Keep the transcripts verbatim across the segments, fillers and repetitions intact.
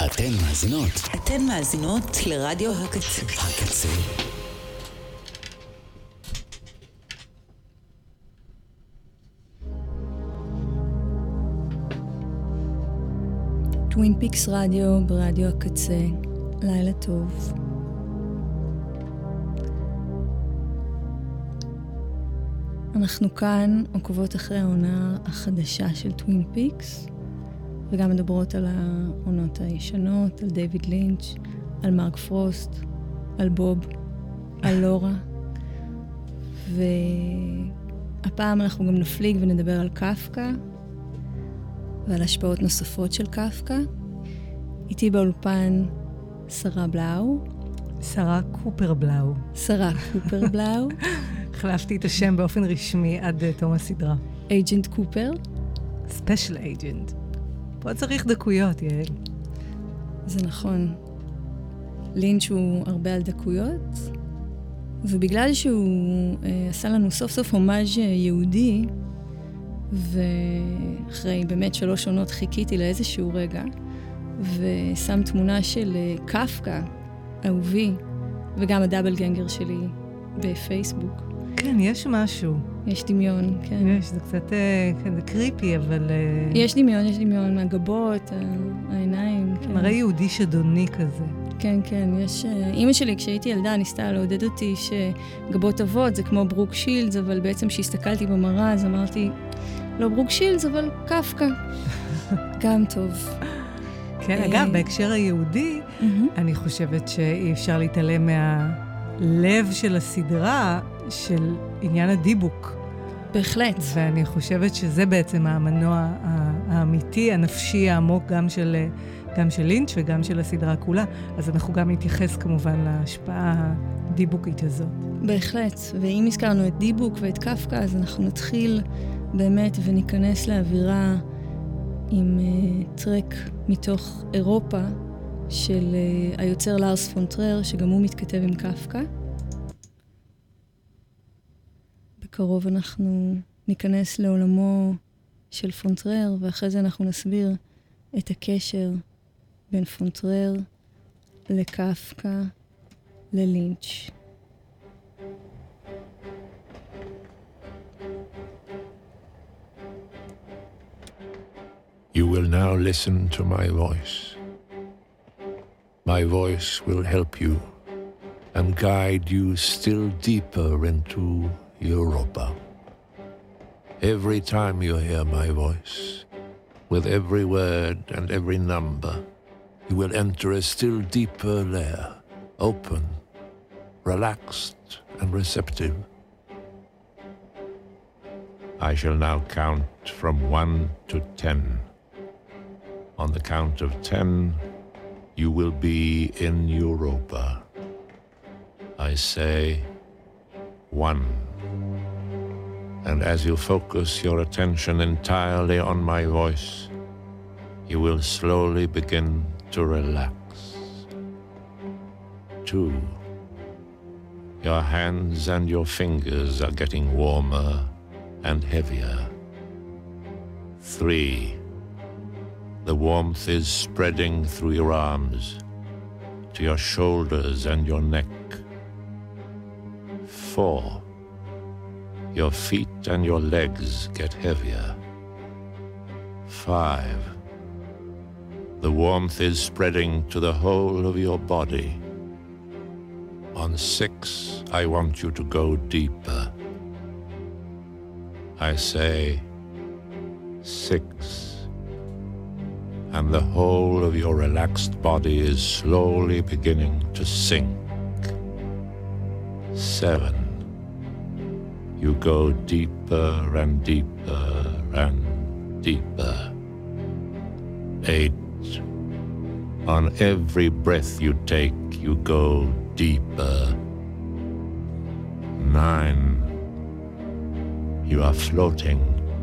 אתן מאזינות. אתן מאזינות לרדיו הקצה. הקצה. טווין פיקס רדיו ברדיו הקצה. לילה טוב. אנחנו כאן עוקבות אחרי העונה החדשה של טווין פיקס, וגם מדברות על העונות הישנות, על דיוויד לינץ', על מרק פרוסט, על בוב, על לורה. והפעם אנחנו גם נפליג ונדבר על קפקא, ועל השפעות נוספות של קפקא. איתי באולפן שרה בלאו. שרה קופר בלאו. שרה קופר בלאו. החלפתי את השם באופן רשמי עד תום הסדרה. אייג'נט קופר. ספיישל אייג'נט. פה צריך דקויות, יעל. זה נכון. לינץ' הוא הרבה על דקויות, ובגלל שהוא אה, עשה לנו סוף סוף הומאז' יהודי, ואחרי באמת שלוש עונות חיכיתי לאיזשהו רגע, ושם תמונה של קפקא, אהובי, וגם הדאבל גנגר שלי בפייסבוק. כן, יש משהו. יש דמיון, כן. יש, זה קצת, כן, זה קריפי, אבל... יש דמיון, יש דמיון, הגבות, העיניים, כן. מראה יהודי שדוני כזה. כן, כן, יש... אמא שלי, כשהייתי ילדה, ניסתה לעודד אותי שגבות אבות זה כמו ברוק שילדס, אבל בעצם כשהסתכלתי במראה, אז אמרתי, לא ברוק שילדס, אבל קפקא. גם טוב. כן, אגב, בהקשר היהודי, אני חושבת שאי אפשר להתעלם מהלב של הסדרה, של עניין הדיבוק. בהחלט. ואני חושבת שזה בעצם המנוע האמיתי, הנפשי, העמוק, גם של, גם של לינץ' וגם של הסדרה כולה. אז אנחנו גם נתייחס כמובן להשפעה הדיבוקית הזאת. בהחלט. ואם הזכרנו את דיבוק ואת קפקא, אז אנחנו נתחיל באמת וניכנס לאווירה עם uh, טרק מתוך אירופה של uh, היוצר לארס פון טרר, שגם הוא מתכתב עם קפקא. בקרוב אנחנו ניכנס לעולמו של פון טרר, ואחרי זה אנחנו נסביר את הקשר בין פון טרר לקפקא ללינץ'. You will now listen to my voice. My voice will help you and guide you still deeper into Europa. Every time you hear my voice, with every word and every number, you will enter a still deeper layer, open, relaxed and receptive. I shall now count from one to ten. On the count of ten, you will be in Europa. I say one. And as you focus your attention entirely on my voice, you will slowly begin to relax. Two. Your hands and your fingers are getting warmer and heavier. Three. The warmth is spreading through your arms, to your shoulders and your neck. Four. Your feet and your legs get heavier. Five. The warmth is spreading to the whole of your body. On six, I want you to go deeper. I say six. And the whole of your relaxed body is slowly beginning to sink. Seven. You go deeper and deeper and deeper. Eight. On every breath you take, you go deeper. Nine. You are floating.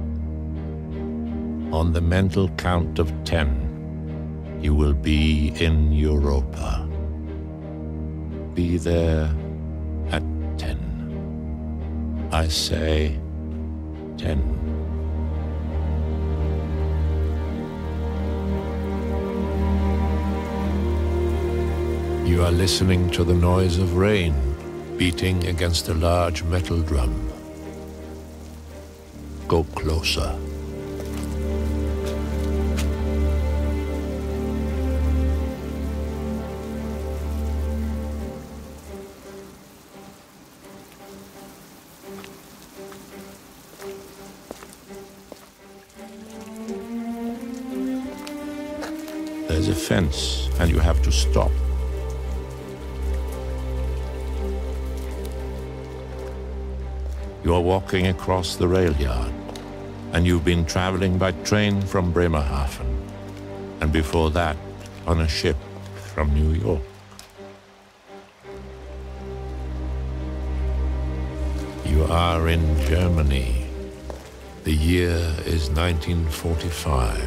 On the mental count of ten, you will be in Europa. Be there at ten. I say ten. You are listening to the noise of rain beating against a large metal drum. Go closer. There's a fence and you have to stop. You are walking across the rail yard, and you've been traveling by train from Bremerhaven, and before that, on a ship from New York. You are in Germany. The year is nineteen forty-five.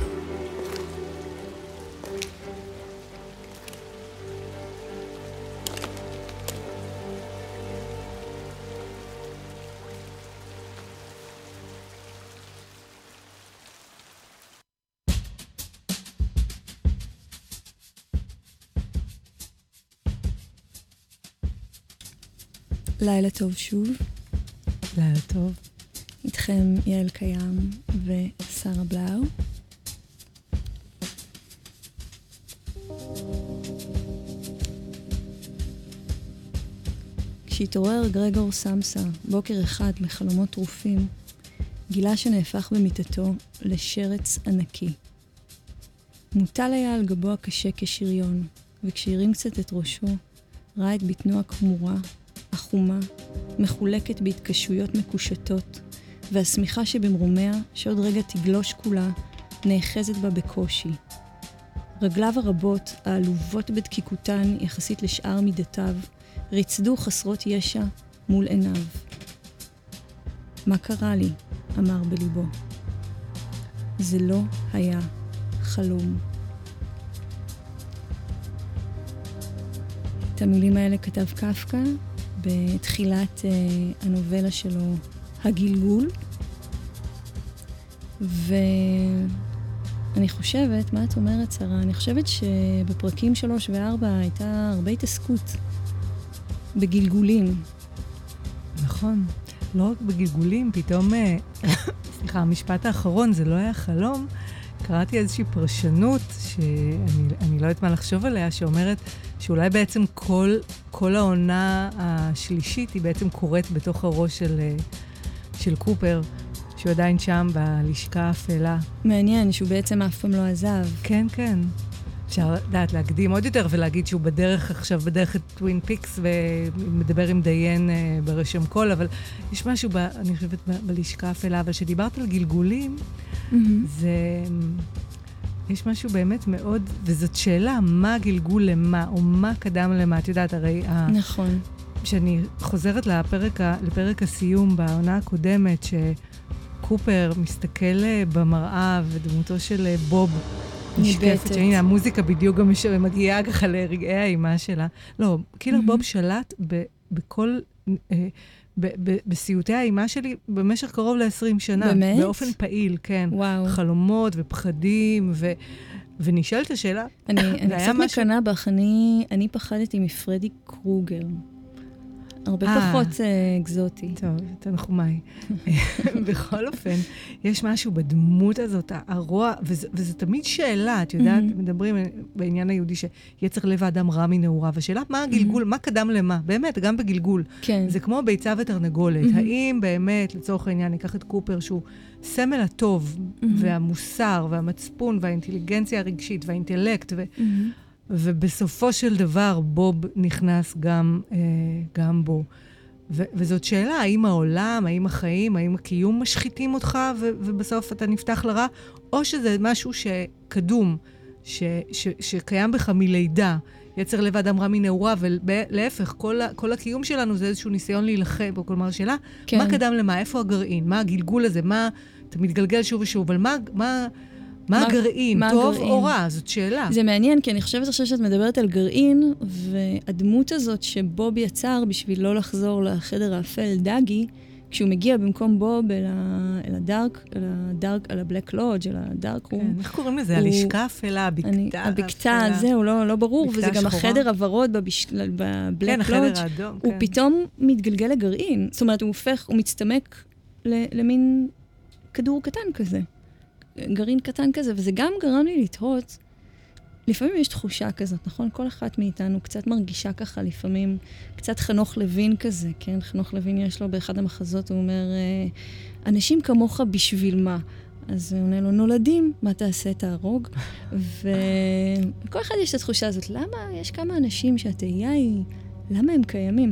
לילה טוב שוב. לילה טוב. איתכם יעל קיים ושרה בלאו. כשהתעורר גרגור סמסה בוקר אחד מחלומות טרופים, גילה שנהפך במיטתו לשרץ ענקי. מוטל היה על גבו הקשה כשריון, וכשהרים קצת את ראשו, ראה את בטנו הכמורה, החומה, מחולקת בהתקשויות מקושטות, והשמיכה שבמרומיה, שעוד רגע תגלוש כולה, נאחזת בה בקושי. רגליו הרבות, העלובות בדקיקותן יחסית לשאר מידותיו, ריצדו חסרות ישע מול עיניו. מה קרה לי? אמר בליבו. זה לא היה חלום. את המילים האלה כתב קפקא בתחילת uh, הנובלה שלו, הגלגול. ואני חושבת, מה את אומרת, שרה? אני חושבת שבפרקים שלוש וארבע הייתה הרבה התעסקות בגלגולים. נכון. לא רק בגלגולים, פתאום, סליחה, המשפט האחרון, זה לא היה חלום. קראתי איזושהי פרשנות, שאני אני לא יודעת מה לחשוב עליה, שאומרת שאולי בעצם כל, כל העונה השלישית היא בעצם קורית בתוך הראש של, של קופר, שהוא עדיין שם בלשכה האפלה. מעניין, שהוא בעצם אף פעם לא עזב. כן, כן. אפשר לדעת להקדים עוד יותר ולהגיד שהוא בדרך עכשיו, בדרך את טווין פיקס ומדבר עם דיין ברשם קול, אבל יש משהו, ב, אני חושבת, ב, בלשכה האפלה, אבל שדיברת על גלגולים, mm-hmm. זה... יש משהו באמת מאוד, וזאת שאלה, מה גלגול למה, או מה קדם למה, את יודעת, הרי... נכון. שאני חוזרת לפרק, לפרק הסיום בעונה הקודמת, שקופר מסתכל במראה, ודמותו של בוב נשקפת, שהנה, המוזיקה בדיוק גם מגיעה ככה לרגעי האימה שלה. לא, קילר בוב שלט בכל... בסיוטי האימה שלי במשך קרוב ל-עשרים שנה. באמת? באופן פעיל, כן. וואו. חלומות ופחדים, ו... ונשאלת השאלה. אני, אני קצת משהו... מקנה בך, אני, אני פחדתי מפרדי קרוגר. הרבה 아, פחות uh, אקזוטי. טוב, תנחומיי. בכל אופן, יש משהו בדמות הזאת, הרוע, וזה, וזה תמיד שאלה, את יודעת, mm-hmm. מדברים בעניין היהודי שיצר לב האדם רע מנעוריו, השאלה מה הגלגול, mm-hmm. מה קדם למה? באמת, גם בגלגול. כן. זה כמו ביצה ותרנגולת. Mm-hmm. האם באמת, לצורך העניין, ניקח את קופר, שהוא סמל הטוב, mm-hmm. והמוסר, והמצפון, והאינטליגנציה הרגשית, והאינטלקט, ו... Mm-hmm. ובסופו של דבר בוב נכנס גם, אה, גם בו. ו- וזאת שאלה, האם העולם, האם החיים, האם הקיום משחיתים אותך ו- ובסוף אתה נפתח לרע, או שזה משהו שקדום, ש- ש- שקיים בך מלידה, יצר לב האדם רע מנעוריו, ולהפך, כל, ה- כל הקיום שלנו זה איזשהו ניסיון להילחם, או כלומר שאלה, כן. מה קדם למה, איפה הגרעין, מה הגלגול הזה, מה, אתה מתגלגל שוב ושוב, אבל מה... מה מה הגרעין? טוב או רע? זאת שאלה. זה מעניין, כי אני חושבת עכשיו שאת מדברת על גרעין, והדמות הזאת שבוב יצר בשביל לא לחזור לחדר האפל דגי, כשהוא מגיע במקום בוב אל, ה, אל הדארק, אל הדארק, אל הבלק לודג', אל הדארק רום. כן, איך קוראים לזה? הלשכה אפלה, הבקתה. הבקתה, זהו, לא, לא ברור, וזה גם החדר הוורוד בבלק לודג'. כן, החדר האדום. הוא פתאום מתגלגל לגרעין. זאת אומרת, הוא הופך, הוא מצטמק למין כדור קטן כזה. גרעין קטן כזה, וזה גם גרם לי לתהות. לפעמים יש תחושה כזאת, נכון? כל אחת מאיתנו קצת מרגישה ככה, לפעמים קצת חנוך לוין כזה, כן? חנוך לוין יש לו באחד המחזות, הוא אומר, אנשים כמוך בשביל מה? אז הוא עונה לו, נולדים, מה תעשה? תהרוג. וכל אחד יש את התחושה הזאת, למה יש כמה אנשים שהתהייה היא, למה הם קיימים?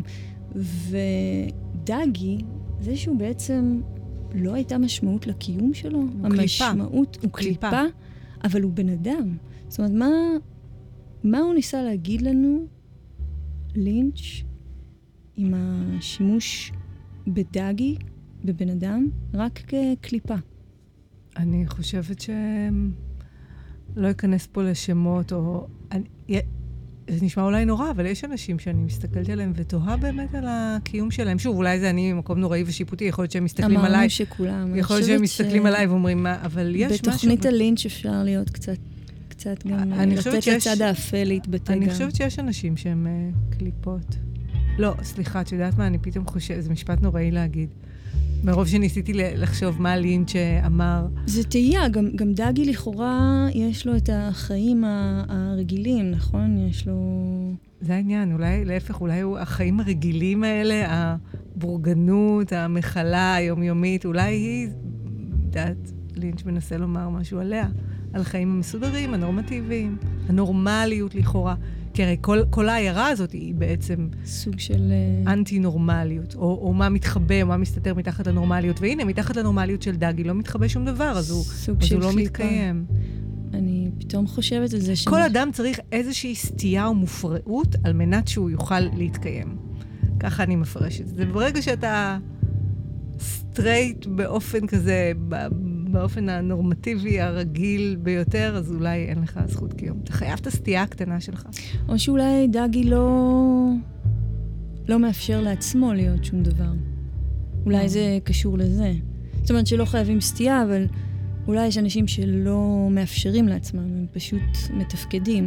ודאגי, זה שהוא בעצם לא הייתה משמעות לקיום שלו. הוא המשמעות, קליפה. הוא קליפה, אבל הוא בן אדם. זאת אומרת, מה, מה הוא ניסה להגיד לנו, לינץ', עם השימוש בדאגי, בבן אדם, רק כקליפה? אני חושבת שלא אכנס פה לשמות, או... אני... זה נשמע אולי נורא, אבל יש אנשים שאני מסתכלת עליהם ותוהה באמת על הקיום שלהם. שוב, אולי זה אני ממקום נוראי ושיפוטי, יכול להיות שהם מסתכלים עליי. אמרנו שכולם. יכול להיות שהם מסתכלים עליי ואומרים מה, אבל יש משהו... בתוכנית הלינץ' אפשר להיות קצת, קצת גם לתת לצד האפל להתבטא גם. אני חושבת שיש אנשים שהם קליפות. לא, סליחה, את יודעת מה? אני פתאום חושבת, זה משפט נוראי להגיד. מרוב שניסיתי לחשוב מה לינץ' אמר. זה תהייה, גם, גם דאגי לכאורה יש לו את החיים הרגילים, נכון? יש לו... זה העניין, אולי להפך, אולי הוא החיים הרגילים האלה, הבורגנות, המחלה היומיומית, אולי היא, דעת, לינץ' מנסה לומר משהו עליה, על החיים המסודרים, הנורמטיביים, הנורמליות לכאורה. כי הרי כל, כל העיירה הזאת היא בעצם סוג של... אנטי-נורמליות, או, או מה מתחבא, או מה מסתתר מתחת לנורמליות. והנה, מתחת לנורמליות של דאגי לא מתחבא שום דבר, אז הוא, אז הוא לא קליפה. מתקיים. אני פתאום חושבת על זה ש... כל אדם צריך איזושהי סטייה או מופרעות על מנת שהוא יוכל להתקיים. ככה אני מפרשת. זה ברגע שאתה סטרייט באופן כזה, באופן הנורמטיבי, הרגיל ביותר, אז אולי אין לך זכות קיום. אתה חייב את הסטייה הקטנה שלך. או שאולי דאגי לא, לא מאפשר לעצמו להיות שום דבר. אולי זה קשור לזה. זאת אומרת שלא חייבים סטייה, אבל אולי יש אנשים שלא מאפשרים לעצמם, הם פשוט מתפקדים.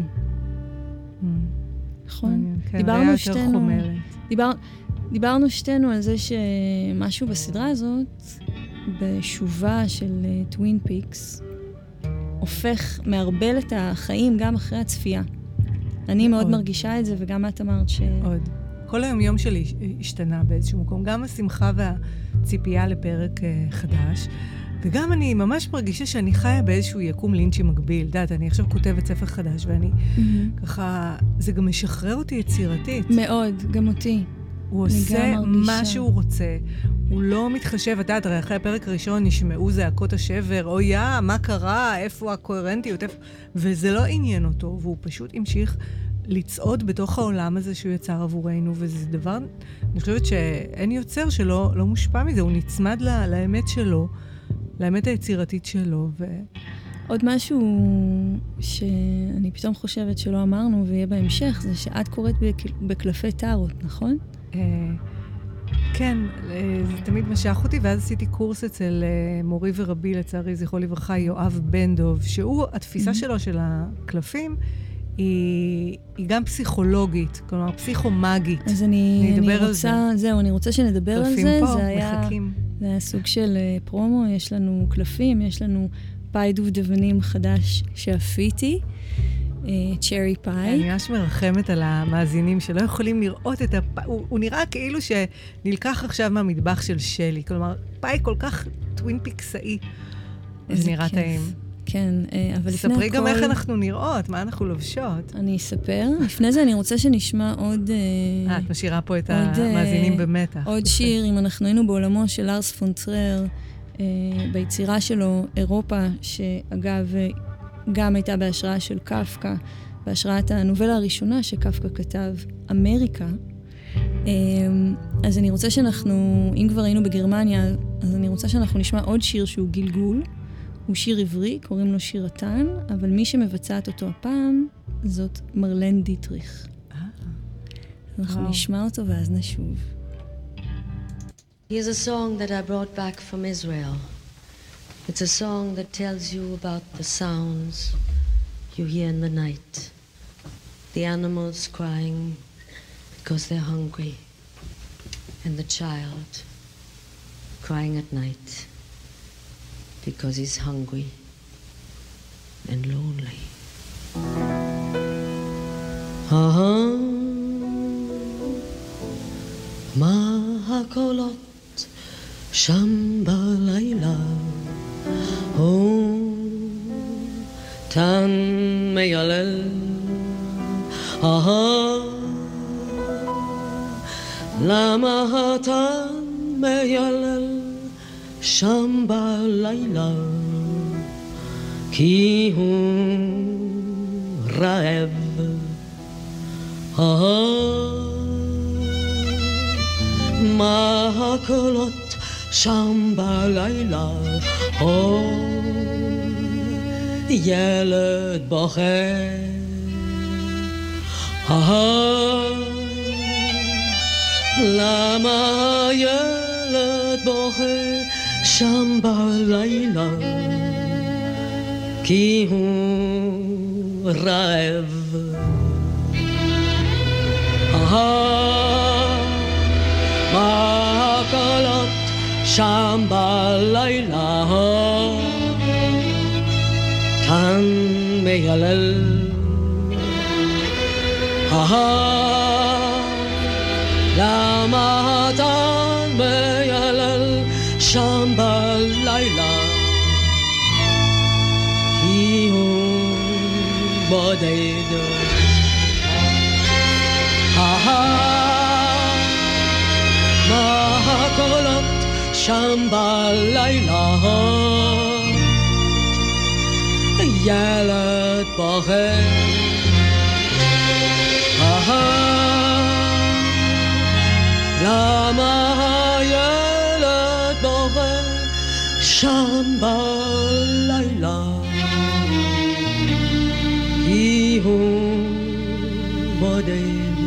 נכון? דיברנו שתינו... דיבר... דיברנו שתינו על זה שמשהו בסדרה הזאת, בשובה של טווין פיקס, הופך, מערבל את החיים גם אחרי הצפייה. אני מאוד מרגישה את זה, וגם את אמרת ש... עוד. כל היום יום שלי השתנה באיזשהו מקום. גם השמחה והציפייה לפרק חדש, וגם אני ממש מרגישה שאני חיה באיזשהו יקום לינצ'י מקביל. דעת, אני עכשיו כותבת ספר חדש, ואני ככה... זה גם משחרר אותי יצירתית. מאוד, גם אותי. הוא עושה מה שהוא רוצה. הוא לא מתחשב, אתה יודע, אחרי הפרק הראשון נשמעו זעקות השבר, או יא, מה קרה, איפה הקוהרנטיות, איפה... וזה לא עניין אותו, והוא פשוט המשיך לצעוד בתוך העולם הזה שהוא יצר עבורנו, וזה דבר, אני חושבת שאין יוצר שלא לא מושפע מזה, הוא נצמד לה, לאמת שלו, לאמת היצירתית שלו. ו... עוד משהו שאני פתאום חושבת שלא אמרנו, ויהיה בהמשך, זה שאת קוראת בקלפי טארות, נכון? כן, זה תמיד משך אותי, ואז עשיתי קורס אצל מורי ורבי, לצערי, זכרו לברכה, יואב בן דוב, שהוא, התפיסה שלו של הקלפים, היא, היא גם פסיכולוגית, כלומר, פסיכומגית. אז אני, אני רוצה, זהו, אני רוצה שנדבר על זה. פה, זה היה, מחכים. זה היה סוג של פרומו, יש לנו קלפים, יש לנו פאי דובדבנים חדש שאפיתי, צ'רי פאי. אני ממש מרחמת על המאזינים שלא יכולים לראות את הפאי. הוא, הוא נראה כאילו שנלקח עכשיו מהמטבח של שלי. כלומר, פאי כל כך טווין פיקסאי. זה נראה טעים. כן, אבל לפני הכל... ספרי גם איך אנחנו נראות, מה אנחנו לובשות. אני אספר. לפני זה אני רוצה שנשמע עוד... אה, את משאירה פה את המאזינים במתח. עוד שיר, אם אנחנו היינו בעולמו של לארס פון טרר, ביצירה שלו, אירופה, שאגב... גם הייתה בהשראה של קפקא, בהשראת הנובלה הראשונה שקפקא כתב, אמריקה. אז אני רוצה שאנחנו, אם כבר היינו בגרמניה, אז אני רוצה שאנחנו נשמע עוד שיר שהוא גלגול. הוא שיר עברי, קוראים לו שיר התן, אבל מי שמבצעת אותו הפעם, זאת מרלן דיטריך. אנחנו נשמע אותו ואז נשוב. Here's a song that I brought back from Israel. It's a song that tells you about the sounds you hear in the night. The animals crying because they're hungry, and the child crying at night because he's hungry and lonely. Ah, מהקולות שם בלילה, תן מיילל, אה, למה אתה מיילל שם בלילה? כי הוא רעב, אה, מה הקולות שם בלילה? או ילד בוכה, אה, למה ילד בוכה שם בלילה? כי הוא רעב, אה, מה הקולות שם בלילה? תן מיילל, אה, למה תן מיילל שם בלילה? כי הוא בודד, אה, מה הקולות שם בלילה? ילד בוכה, למה הילד בוכה שם בלילה? כי הוא בודד,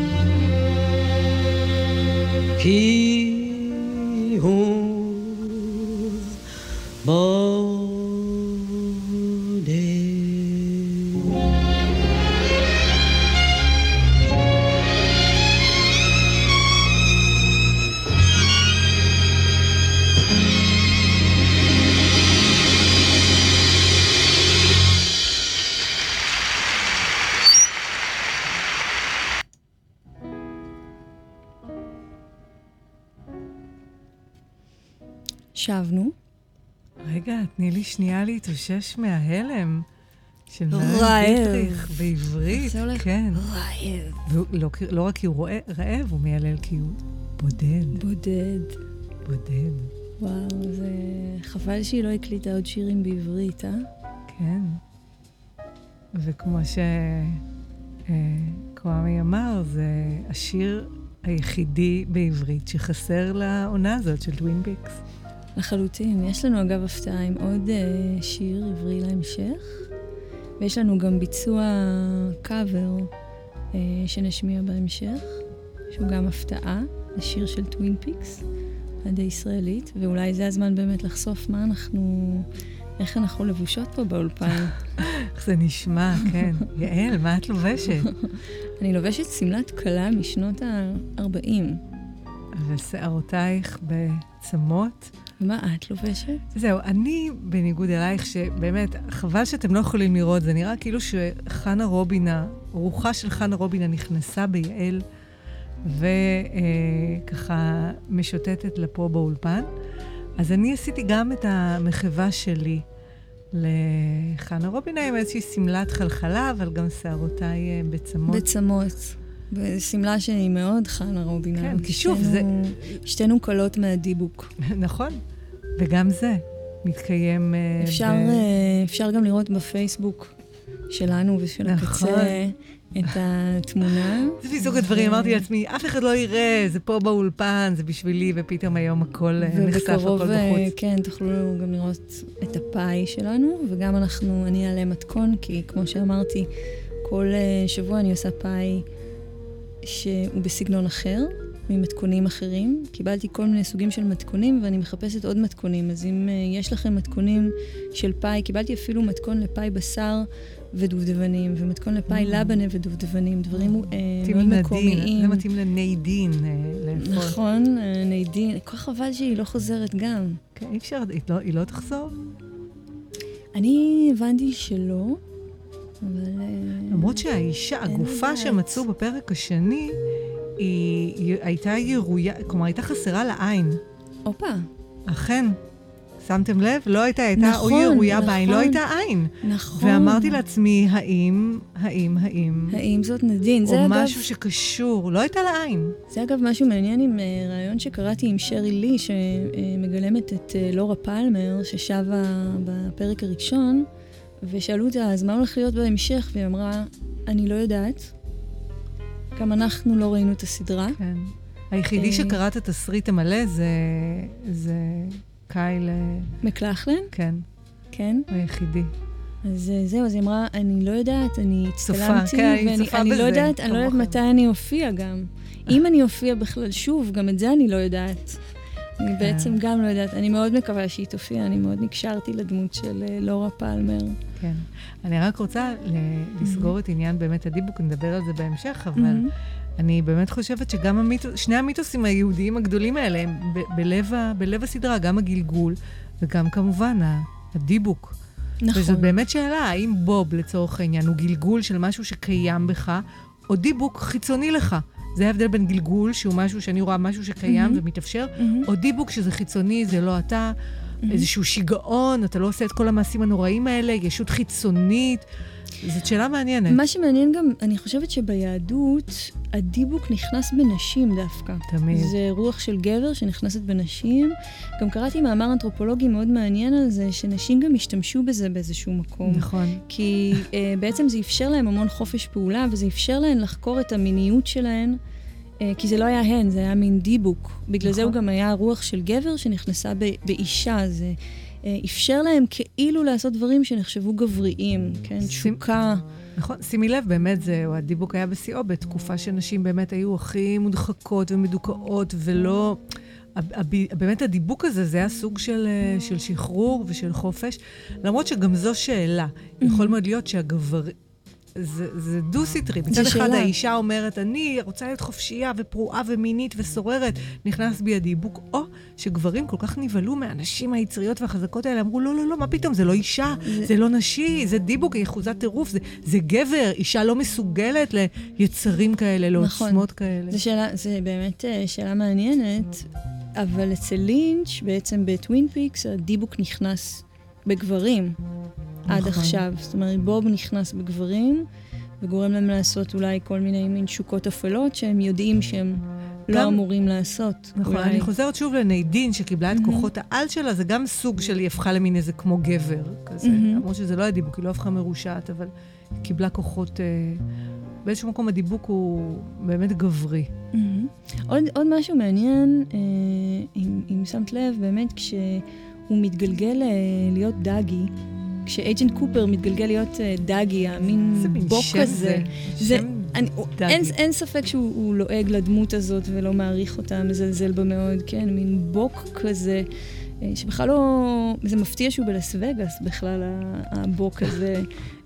כי הוא בודד. שבנו. רגע, תני לי שנייה להתאושש מההלם של רעב. דיטריך בעברית. זה הולך כן. רעב. ולא לא רק כי הוא רואה, רעב, הוא מיילל כי הוא בודד. בודד. בודד. וואו, זה חבל שהיא לא הקליטה עוד שירים בעברית, אה? כן. וכמו שקוואמי אמר, זה השיר היחידי בעברית שחסר לעונה הזאת של טווין פיקס. לחלוטין. יש לנו אגב הפתעה עם עוד uh, שיר עברי להמשך, ויש לנו גם ביצוע קאבר uh, שנשמיע בהמשך, שהוא גם הפתעה לשיר של טווין פיקס, עדי ישראלית, ואולי זה הזמן באמת לחשוף מה אנחנו, איך אנחנו לבושות פה באולפן. איך זה נשמע, כן. יעל, מה את לובשת? אני לובשת סמלת קלה משנות ה-ארבעים. ושערותייך בצמות. מה את לובשת? זהו, אני בניגוד אלייך, שבאמת, חבל שאתם לא יכולים לראות, זה נראה כאילו שחנה רובינה, רוחה של חנה רובינה נכנסה ביעל, וככה משוטטת לפה באולפן. אז אני עשיתי גם את המחווה שלי לחנה רובינה, עם איזושהי סמלת חלחלה, אבל גם שערותיי בצמות. בצמות. בסמלה שהיא מאוד חנה רובינה. כן, כי שוב, זה... שתינו קלות מהדיבוק. נכון, וגם זה מתקיים... אפשר, ב... אפשר גם לראות בפייסבוק שלנו ושל נכון. הקצה את התמונה. זה בדיוק הדברים, אמרתי לעצמי, אף אחד לא יראה, זה פה באולפן, זה בשבילי, ופתאום היום הכל נחשף, הכל בחוץ. כן, תוכלו גם לראות את הפאי שלנו, וגם אנחנו, אני אעלה מתכון, כי כמו שאמרתי, כל שבוע אני עושה פאי שהוא בסגנון אחר, ממתכונים אחרים. קיבלתי כל מיני סוגים של מתכונים, ואני מחפשת עוד מתכונים. אז אם uh, יש לכם מתכונים של פאי, קיבלתי אפילו מתכון לפאי בשר ודובדבנים, ומתכון לפאי לבנה ודובדבנים, דברים uh, מאוד מקומיים. זה מתאים לניידין לאכול. נכון, ניידין. כל כך חבל שהיא לא חוזרת גם. כן, אי אפשר, היא לא, היא לא תחזור? אני הבנתי שלא, אבל... למרות שהאישה, הגופה שמצאו בפרק השני, היא, היא הייתה ירויה, כלומר, הייתה חסרה לעין. אופה. אכן. שמתם לב? לא הייתה, הייתה נכון, או ירויה נכון. בעין, לא הייתה עין. נכון. ואמרתי לעצמי, האם, האם, האם... האם זאת נדין? או משהו אגב, שקשור, לא הייתה לעין. זה אגב משהו מעניין עם uh, רעיון שקראתי עם שרי לי, שמגלמת את uh, לורה פלמר, ששבה בפרק הראשון, ושאלו אותה, אז מה הולך להיות בהמשך? והיא אמרה, אני לא יודעת. גם אנחנו לא ראינו את הסדרה. כן. היחידי שקרא את התסריט המלא זה... זה... קייל... מקלחלן? כן. כן? היחידי. אז זהו, אז היא אמרה, אני לא יודעת, אני הצטלמתי, כן, היא ואני צופה אני בזה. לא יודעת, אני לא יודעת מתי אני אופיע גם. אם אני אופיע בכלל שוב, גם את זה אני לא יודעת. אני בעצם גם לא יודעת. אני מאוד מקווה שהיא תופיע, אני מאוד נקשרתי לדמות של לורה פלמר. כן. אני רק רוצה לסגור את עניין באמת הדיבוק, נדבר על זה בהמשך, אבל אני באמת חושבת שגם המיתוס, שני המיתוסים היהודיים הגדולים האלה הם ב- בלב, בלב הסדרה, גם הגלגול וגם כמובן הדיבוק. נכון. וזאת באמת שאלה, האם בוב לצורך העניין הוא גלגול של משהו שקיים בך, או דיבוק חיצוני לך? זה ההבדל בין גלגול, שהוא משהו שאני רואה משהו שקיים mm-hmm. ומתאפשר, mm-hmm. או דיבוק שזה חיצוני, זה לא אתה, mm-hmm. איזשהו שיגעון, אתה לא עושה את כל המעשים הנוראים האלה, ישות חיצונית. זאת שאלה מעניינת. מה שמעניין גם, אני חושבת שביהדות, הדיבוק נכנס בנשים דווקא. תמיד. זה רוח של גבר שנכנסת בנשים. גם קראתי מאמר אנתרופולוגי מאוד מעניין על זה, שנשים גם השתמשו בזה באיזשהו מקום. נכון. כי uh, בעצם זה אפשר להם המון חופש פעולה, וזה אפשר להם לחקור את המיניות שלהן, uh, כי זה לא היה הן, זה היה מין דיבוק. בגלל נכון. זה הוא גם היה רוח של גבר שנכנסה ב- באישה. זה... אפשר להם כאילו לעשות דברים שנחשבו גבריים, כן? תשוקה. נכון, שימי לב, באמת זהו, הדיבוק היה בשיאו, בתקופה שנשים באמת היו הכי מודחקות ומדוכאות, ולא... באמת הדיבוק הזה, זה היה סוג של, של שחרור ושל חופש, למרות שגם זו שאלה. יכול מאוד להיות שהגבר... זה, זה דו-סטרי. בצד אחד האישה אומרת, אני רוצה להיות חופשייה ופרועה ומינית וסוררת, נכנס בי הדיבוק, או שגברים כל כך נבלו מהנשים היצריות והחזקות האלה, אמרו, לא, לא, לא, מה פתאום, זה לא אישה, זה, זה לא נשי, זה דיבוק, היא אחוזת טירוף, זה, זה גבר, אישה לא מסוגלת ליצרים כאלה, לעוצמות נכון. כאלה. זה, שאלה, זה באמת שאלה מעניינת, אבל אצל לינץ' בעצם בטווין פיקס, הדיבוק נכנס בגברים. עד עכשיו. זאת אומרת, בוב נכנס בגברים, וגורם להם לעשות אולי כל מיני מין שוקות אפלות, שהם יודעים שהם לא אמורים לעשות. נכון, אני חוזרת שוב לניידין, שקיבלה את כוחות העל שלה, זה גם סוג של היא הפכה למין איזה כמו גבר, כזה. למרות שזה לא היה דיבוק, היא לא הפכה מרושעת, אבל היא קיבלה כוחות... באיזשהו מקום הדיבוק הוא באמת גברי. עוד משהו מעניין, אם שמת לב, באמת כשהוא מתגלגל להיות דאגי, כשאג'נט קופר מתגלגל להיות דאגי, המין בוק כזה. זה, אני, אין, אין ספק שהוא לועג לדמות הזאת ולא מעריך אותה, מזלזל בה מאוד, כן, מין בוק כזה, שבכלל לא... זה מפתיע שהוא בלס וגאס בכלל, הבוק הזה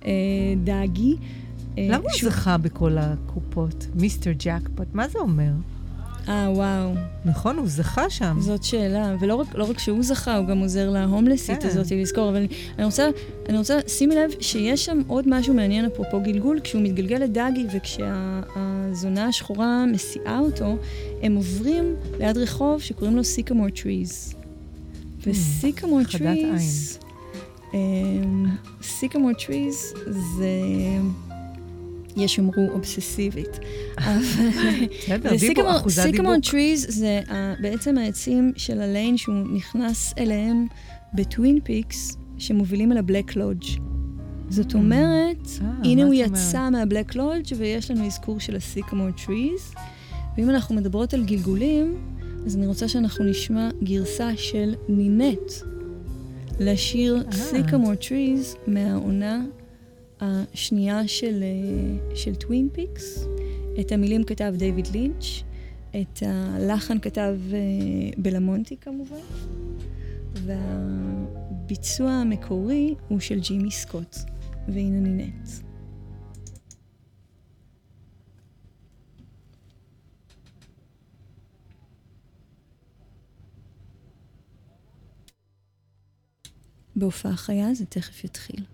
דאגי. למה הוא זכה בכל הקופות? מיסטר ג'קפוט, מה זה אומר? אה, וואו. נכון, הוא זכה שם. זאת שאלה, ולא רק, לא רק שהוא זכה, הוא גם עוזר להומלסית כן. הזאת לזכור, אבל אני רוצה, אני רוצה, שימי לב שיש שם עוד משהו מעניין אפרופו גלגול, כשהוא מתגלגל לדאגי וכשהזונה השחורה מסיעה אותו, הם עוברים ליד רחוב שקוראים לו סיקמור טריז. וסיקמור טריז, סיקמור טריז זה... יש אמרו אובססיבית. סייקמון טריז זה בעצם העצים של הליין שהוא נכנס אליהם בטווין פיקס שמובילים אל הבלק לודג'. זאת אומרת, הנה הוא יצא מהבלק לודג' ויש לנו אזכור של הסייקמון טריז. ואם אנחנו מדברות על גלגולים, אז אני רוצה שאנחנו נשמע גרסה של נינט לשיר סייקמון טריז מהעונה השנייה של, של טווין פיקס. את המילים כתב דיוויד לינץ', את הלחן כתב בלמונטי כמובן, והביצוע המקורי הוא של ג'ימי סקוט, והנה נינט. בהופעה חיה זה תכף יתחיל.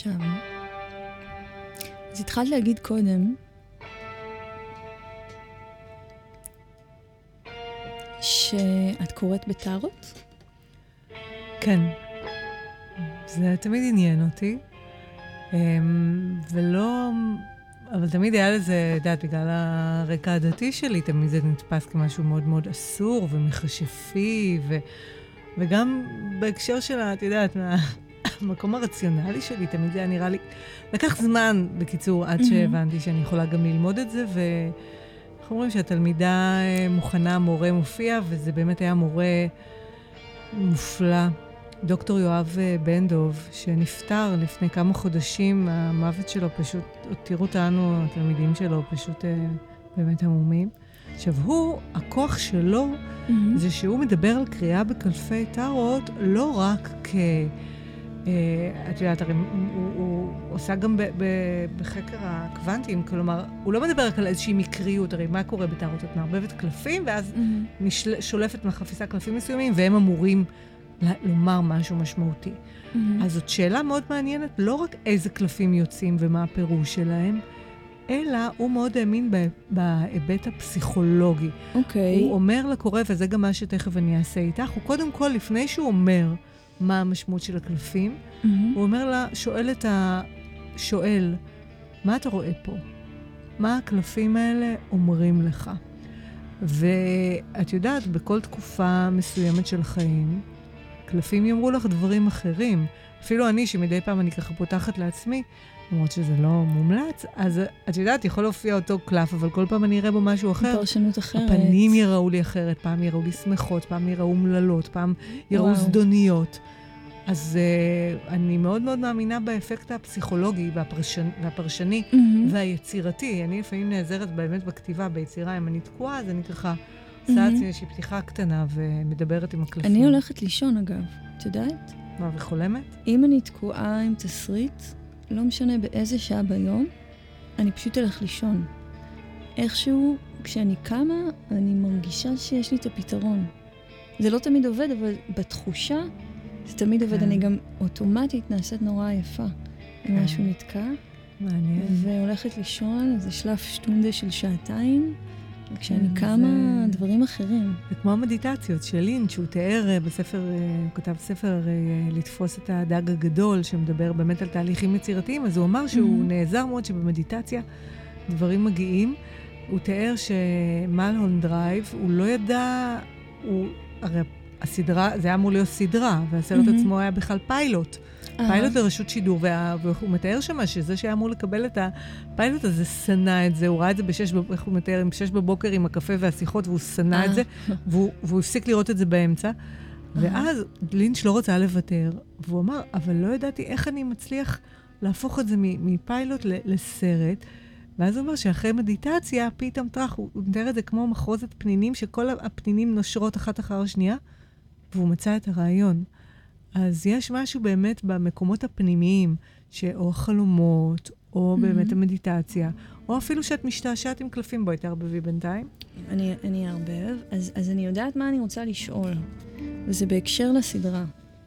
עכשיו, אז התחלת להגיד קודם, שאת קוראת בטארות? כן. זה תמיד עניין אותי. ולא... אבל תמיד היה לזה, יודעת, בגלל הרקע הדתי שלי, תמיד זה נתפס כמשהו מאוד מאוד אסור ומכשפי, ו... וגם בהקשר שלה, את יודעת, מהמקום הרציונלי שלי, תמיד זה היה נראה לי... לקח זמן, בקיצור, עד שהבנתי שאני יכולה גם ללמוד את זה, ואנחנו אומרים שהתלמידה מוכנה, מורה מופיע, וזה באמת היה מורה מופלא. דוקטור יואב בן-דב, שנפטר לפני כמה חודשים, המוות שלו פשוט, תראו אותנו, התלמידים שלו, פשוט באמת המומים. עכשיו, הוא, הכוח שלו, mm-hmm. זה שהוא מדבר על קריאה בקלפי טארות, לא רק כ... אה, את יודעת, הרי הוא, הוא, הוא עושה גם ב, ב, בחקר הקוונטים, כלומר, הוא לא מדבר רק על איזושהי מקריות, הרי מה קורה בטארות? את מערבבת קלפים, ואז mm-hmm. נשל, שולפת מהחפיסה קלפים מסוימים, והם אמורים לומר משהו משמעותי. Mm-hmm. אז זאת שאלה מאוד מעניינת, לא רק איזה קלפים יוצאים ומה הפירוש שלהם, אלא הוא מאוד האמין בהיבט הפסיכולוגי. אוקיי. הוא אומר לקורא, וזה גם מה שתכף אני אעשה איתך, הוא קודם כל, לפני שהוא אומר מה המשמעות של הקלפים, mm-hmm. הוא אומר לה, שואל את השואל, מה אתה רואה פה? מה הקלפים האלה אומרים לך? ואת יודעת, בכל תקופה מסוימת של חיים, קלפים יאמרו לך דברים אחרים. אפילו אני, שמדי פעם אני ככה פותחת לעצמי, למרות שזה לא מומלץ, אז את יודעת, יכול להופיע אותו קלף, אבל כל פעם אני אראה בו משהו אחר. פרשנות אחרת. הפנים יראו לי אחרת, פעם יראו לי שמחות, פעם יראו מללות, פעם יראו וואו. זדוניות. אז uh, אני מאוד מאוד מאמינה באפקט הפסיכולוגי והפרשני, והפרשני mm-hmm. והיצירתי. אני לפעמים נעזרת באמת בכתיבה, ביצירה. אם אני תקועה, אז אני ככה עושה עצמי איזושהי פתיחה קטנה ומדברת עם הקלפים. אני הולכת לישון, אגב. את יודעת? מה, וחולמת? אם אני תקועה עם תסריט, לא משנה באיזה שעה ביום, אני פשוט הולך לישון. איכשהו, כשאני קמה, אני מרגישה שיש לי את הפתרון. זה לא תמיד עובד, אבל בתחושה, זה תמיד עובד. כן. אני גם אוטומטית נעשית נורא יפה. כן. משהו נתקע. מעניין. והולכת לישון, זה שלב שטונדה של שעתיים, וכשאני קמה, זה... דברים אחרים. זה כמו המדיטציות של לינץ', שהוא תיאר בספר, הוא כתב ספר לתפוס את הדג הגדול, שמדבר באמת על תהליכים יצירתיים, אז הוא אמר שהוא mm-hmm. נעזר מאוד שבמדיטציה דברים מגיעים. הוא תיאר שמלהולנד דרייב, הוא לא ידע, הוא, הרי הסדרה, זה היה אמור להיות סדרה, והסרט mm-hmm. עצמו היה בכלל פיילוט. פיילוט לרשות שידור, והוא מתאר שמה שזה שהיה אמור לקבל את הפיילוט הזה, סנה את זה, הוא ראה את זה בשש, איך הוא מתאר, עם שש בבוקר עם הקפה והשיחות, והוא סנה את זה, והוא הפסיק לראות את זה באמצע, ואז לינץ' לא רוצה לוותר, והוא אמר, אבל לא ידעתי איך אני מצליח להפוך את זה מפיילוט לסרט, ואז הוא אומר שאחרי מדיטציה, פתאום טרח, הוא מתאר את זה כמו מחרוזת פנינים, שכל הפנינים נושרות אחת אחר השנייה, והוא מצא את הרעיון. אז יש משהו באמת במקומות הפנימיים, שאו החלומות, או באמת המדיטציה, או אפילו שאת משתעשעת עם קלפים, בואי תערבבי בינתיים. אני, אני אערבב, אז, אז אני יודעת מה אני רוצה לשאול, וזה בהקשר לסדרה.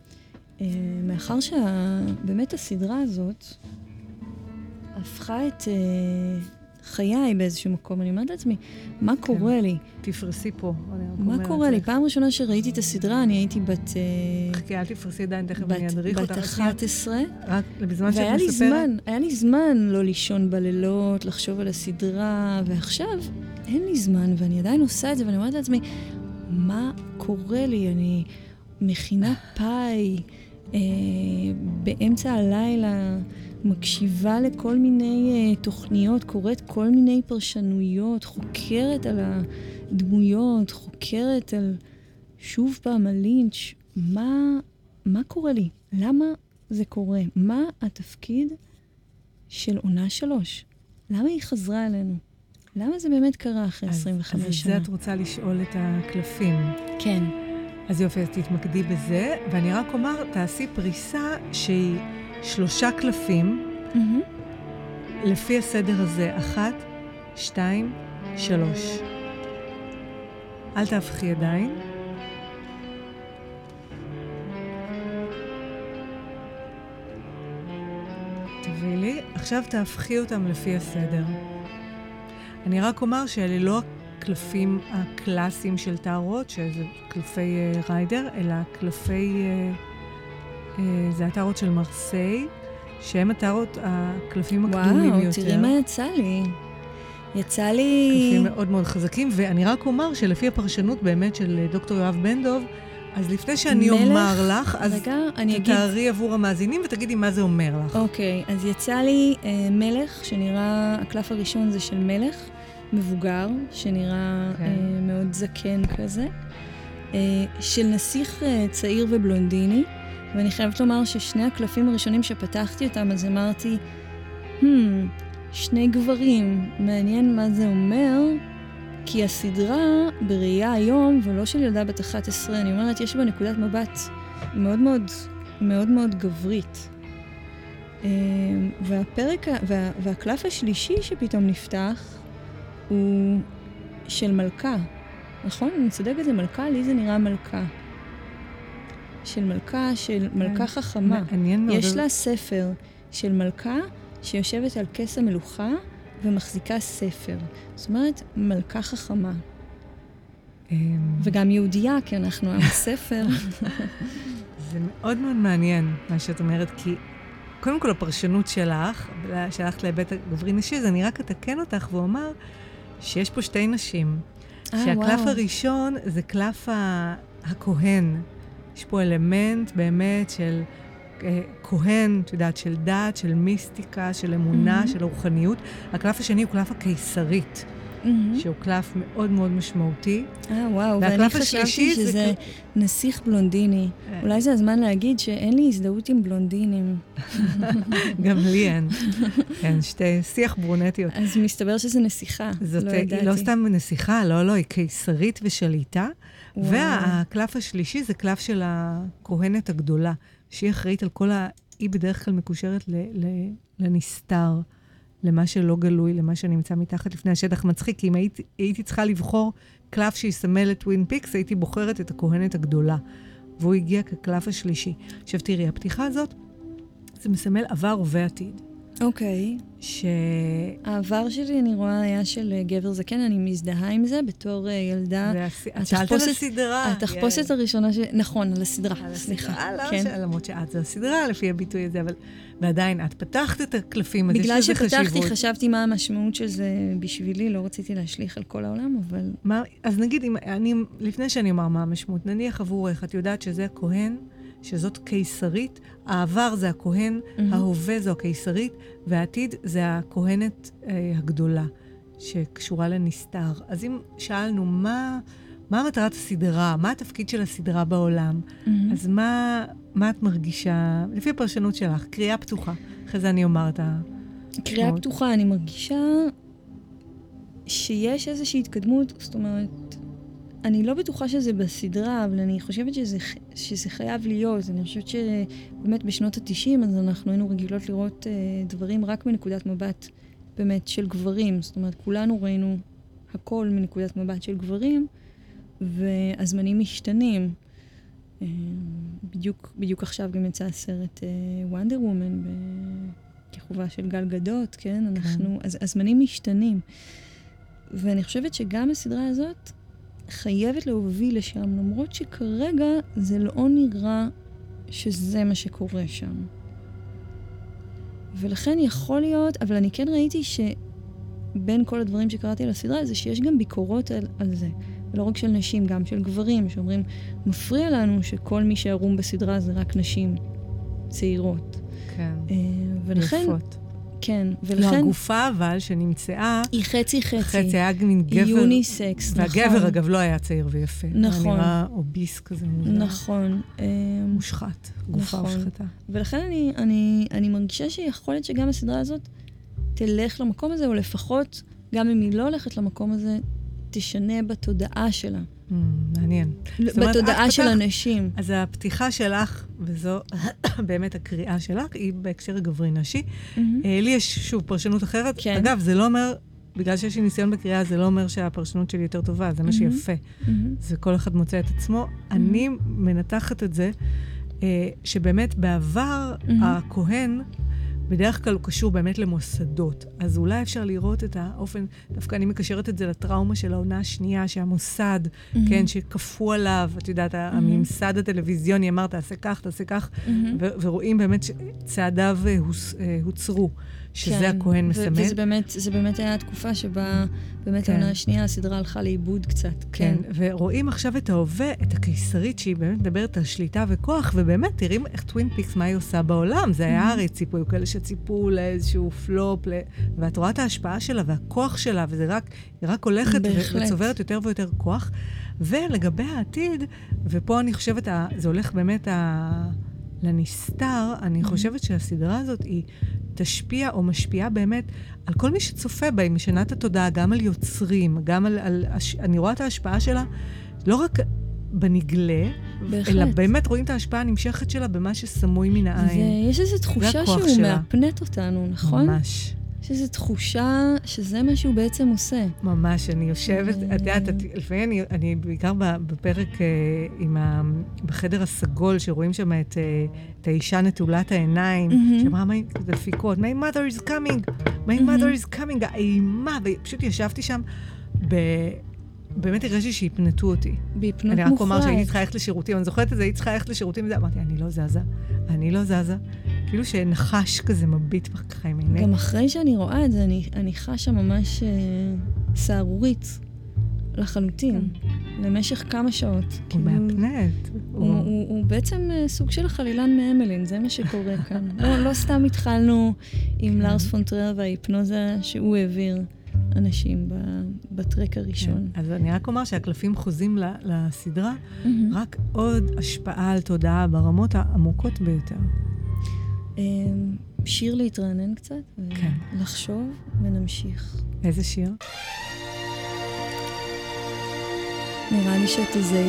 אה, מאחר שבאמת הסדרה הזאת הפכה את אה, חיי באיזשהו מקום, אני אומרת לעצמי, מה כן. קורה לי? תפרסי פה. מה קורה לי? פעם ראשונה שראיתי את הסדרה, אני הייתי בת... חכי, אל תפרסי עדיין, תכף אני אדריך אותך. בת אחת עשרה. רק בזמן שאת מספרת. והיה לי זמן, היה לי זמן לא לישון בלילות, לחשוב על הסדרה, ועכשיו אין לי זמן, ואני עדיין עושה את זה, ואני אומרת לעצמי, מה קורה לי? אני מכינה פאי, אה, באמצע הלילה, מקשיבה לכל מיני uh, תוכניות, קוראת כל מיני פרשנויות, חוקרת על הדמויות, חוקרת על, שוב פעם, על לינץ'. מה, מה קורה לי? למה זה קורה? מה התפקיד של עונה שלוש? למה היא חזרה אלינו? למה זה באמת קרה אחרי אז, עשרים וחמש אז שנה? אז זה את רוצה לשאול את הקלפים. כן. אז יופי, אז תתמקדי בזה, ואני רק אומר, תעשי פריסה שהיא שלושה קלפים, mm-hmm. לפי הסדר הזה, אחת, שתיים, שלוש. אל תהפכי ידיים. ועכשיו תהפכי אותם לפי הסדר. אני רק אומר שאלה לא הקלפים הקלאסיים של טארוט, שזה קלפי uh, ריידר, אלא קלפי, uh, uh, זה הטארוט של מרסיי, שהם הטארוט הקלפים הקדומים יותר. וואו, תראי מה יצא לי. יצא לי... קלפים מאוד מאוד חזקים, ואני רק אומר שלפי הפרשנות באמת של דוקטור יואב בן דב, אז לפני שאני מלך, אומר לך, אז רגע, תתארי אגיד... עבור המאזינים ותגידי מה זה אומר לך. אוקיי, אז יצא לי אה, מלך, שנראה, הקלף הראשון זה של מלך, מבוגר, שנראה כן. אה, מאוד זקן כזה, אה, של נסיך אה, צעיר ובלונדיני, ואני חייבת לומר ששני הקלפים הראשונים שפתחתי אותם, אז אמרתי, hmm, שני גברים, מעניין מה זה אומר, כי הסדרה בראייה היום, ולא של ילדה בת אחת עשרה, אני אומרת, יש בה נקודת מבט מאוד מאוד, מאוד מאוד גברית. והפרק, וה, והקלף השלישי שפתאום נפתח, הוא של מלכה. נכון? אני צודקת, זה מלכה, לי זה נראה מלכה. של מלכה, של מלכה חכמה. יש לה ספר של מלכה שיושבת על כס המלוכה ומחזיקה ספר. זאת אומרת, מלכה חכמה. וגם יהודייה, כי אנחנו עם ספר. זה מאוד מאוד מעניין מה שאת אומרת, כי קודם כל הפרשנות שלך, שלחת להיבט הגברי נשי, אז אני רק אתקן אותך ואומר שיש פה שתי נשים. שהקלף הראשון זה קלף הכהן. יש פה אלמנט באמת של כהן, את יודעת, של דת, של מיסטיקה, של אמונה, mm-hmm. של רוחניות. הקלף השני הוא קלף הקיסרית, mm-hmm. שהוא קלף מאוד מאוד משמעותי. אה, וואו, ואני חשבתי שזה קל... נסיך בלונדיני. אולי זה הזמן להגיד שאין לי הזדהות עם בלונדינים. גם לי אין. כן, שתי שיח ברונטיות. אז מסתבר שזה נסיכה, זאת, לא ידעתי. היא לא סתם נסיכה, לא, לא, היא קיסרית ושליטה. וואו. והקלף השלישי זה קלף של הכהנת הגדולה. שהיא אחראית על כל ה... היא בדרך כלל מקושרת ל... ל... לנסתר, למה שלא גלוי, למה שנמצא מתחת לפני השטח מצחיק, כי אם הייתי, הייתי צריכה לבחור קלף שיסמל את טווין פיקס, הייתי בוחרת את הכהנת הגדולה. והוא הגיע כקלף השלישי. עכשיו תראי, הפתיחה הזאת, זה מסמל עבר ועתיד. אוקיי. ש... העבר שלי, אני רואה, היה של גבר זקן, אני מזדהה עם זה בתור ילדה. את שאלת על הסדרה. התחפושת הראשונה ש... נכון, על הסדרה, סליחה. למרות שאת זו הסדרה, לפי הביטוי הזה, אבל... ועדיין, את פתחת את הקלפים, אז יש לזה חשיבות. בגלל שפתחתי, חשבתי מה המשמעות של זה בשבילי, לא רציתי להשליך על כל העולם, אבל... אז נגיד, לפני שאני אומר מה המשמעות, נניח עבורך, את יודעת שזה הכהן, שזאת קיסרית, העבר זה הכהן, mm-hmm. ההווה זו הקיסרית, והעתיד זה הכהנת אה, הגדולה, שקשורה לנסתר. אז אם שאלנו מה, מה מטרת הסדרה, מה התפקיד של הסדרה בעולם, mm-hmm. אז מה, מה את מרגישה, לפי הפרשנות שלך, קריאה פתוחה, אחרי זה אני אומר את ה... קריאה פתוחה, אני מרגישה שיש איזושהי התקדמות, זאת אומרת, אני לא בטוחה שזה בסדרה, אבל אני חושבת שזה, שזה חייב להיות. אני חושבת שבאמת בשנות ה-תשעים, אז אנחנו היינו רגילות לראות אה, דברים רק מנקודת מבט באמת של גברים. זאת אומרת, כולנו ראינו הכל מנקודת מבט של גברים, והזמנים משתנים. אה, בדיוק, בדיוק עכשיו גם יצא הסרט וונדר וומן, כחובה של גל גדות, כן? אנחנו, אז הזמנים משתנים. ואני חושבת שגם הסדרה הזאת, חייבת להוביל לשם, למרות שכרגע זה לא נראה שזה מה שקורה שם. ולכן יכול להיות, אבל אני כן ראיתי שבין כל הדברים שקראתי על הסדרה, זה שיש גם ביקורות על, על זה. ולא רק של נשים, גם של גברים, שאומרים, מפריע לנו שכל מי שערום בסדרה זה רק נשים צעירות. כן, ולכן, יפות. כן, ולכן... לא, הגופה אבל שנמצאה... היא חצי חצי. חצי, היה מין גבר... יוניסקס, נכון. והגבר אגב לא היה צעיר ויפה. נכון. היה נראה אוביס כזה מוזר. נכון. מושחת, גופה נכון. הושחתה. ולכן אני, אני, אני מרגישה שיכול להיות שגם הסדרה הזאת תלך למקום הזה, או לפחות, גם אם היא לא הולכת למקום הזה, תשנה בתודעה שלה. Mm, מעניין. בתודעה של אנשים. אז הפתיחה שלך, וזו באמת הקריאה שלך, היא בהקשר הגברי נשי. Mm-hmm. לי יש שוב פרשנות אחרת. כן. אגב, זה לא אומר, בגלל שיש לי ניסיון בקריאה, זה לא אומר שהפרשנות שלי יותר טובה, זה מה mm-hmm. שיפה. Mm-hmm. זה כל אחד מוצא את עצמו. Mm-hmm. אני מנתחת את זה, שבאמת בעבר mm-hmm. הכהן, בדרך כלל הוא קשור באמת למוסדות. אז אולי אפשר לראות את האופן, דווקא אני מקשרת את זה לטראומה של העונה השנייה, שהמוסד, mm-hmm. כן, שכפו עליו, את יודעת, mm-hmm. הממסד הטלוויזיוני אמר, תעשה כך, תעשה כך, mm-hmm. ו- ורואים באמת שצעדיו הוס, הוצרו, שזה כן. הכהן מסמל. וזה באמת, זה באמת היה התקופה שבה, באמת כן. העונה השנייה, הסדרה הלכה לאיבוד קצת. כן. כן, ורואים עכשיו את ההווה, את הקיסרית, שהיא באמת מדברת על שליטה וכוח, ובאמת תראים איך טווין פיקס, מה היא עושה בעולם. זה היה הרי ציפו, היו כאלה שציפו לאיזשהו פלופ, ל... ואת רואה את ההשפעה שלה והכוח שלה, וזה רק, היא רק הולכת ו- וצוברת יותר ויותר כוח. ולגבי העתיד, ופה אני חושבת, זה הולך באמת ה... לנסתר, אני חושבת שהסדרה הזאת היא תשפיע או משפיעה באמת על כל מי שצופה בה, היא משנה את התודעה, גם על יוצרים, גם על... על אני רואה את ההשפעה שלה, לא רק בנגלה, בהחלט. אלא באמת רואים את ההשפעה הנמשכת שלה במה שסמוי מן העין. ויש איזו תחושה שהוא שלה. מאפנת אותנו, נכון? ממש. יש איזו תחושה שזה מה שהוא בעצם עושה. ממש, אני יושבת, את יודעת, לפעמים אני, אני בעיקר בפרק עם ה, בחדר הסגול, שרואים שם את, את האישה נטולת העיניים, שאמרה, my דפיקות, my mother is coming, my mother is coming, האימה, ופשוט ישבתי שם ב... באמת הרגשתי שהפנתו אותי. בהפנות מוחלט. אני רק אומר שהייתי צריכה ללכת לשירותים, אני זוכרת את זה, הייתי צריכה ללכת לשירותים, וזה אמרתי, אני לא זזה, אני לא זזה. כאילו שנחש כזה מביט בחיים עיני. גם אחרי שאני רואה את זה, אני, אני חשה ממש אה, סערורית לחלוטין, למשך כמה שעות. הוא כאילו, מהפנט. הוא, הוא, הוא, הוא בעצם אה, סוג של החלילן מאמלין, זה מה שקורה כאן. לא, לא סתם התחלנו עם לארס פון טרייר וההיפנוזה שהוא העביר. אנשים בטרק הראשון. אז אני רק אומר שהקלפים חוזים לסדרה, רק עוד השפעה על תודעה ברמות העמוקות ביותר. שיר להתרענן קצת, לחשוב ונמשיך. איזה שיר? נראה לי שתזהי.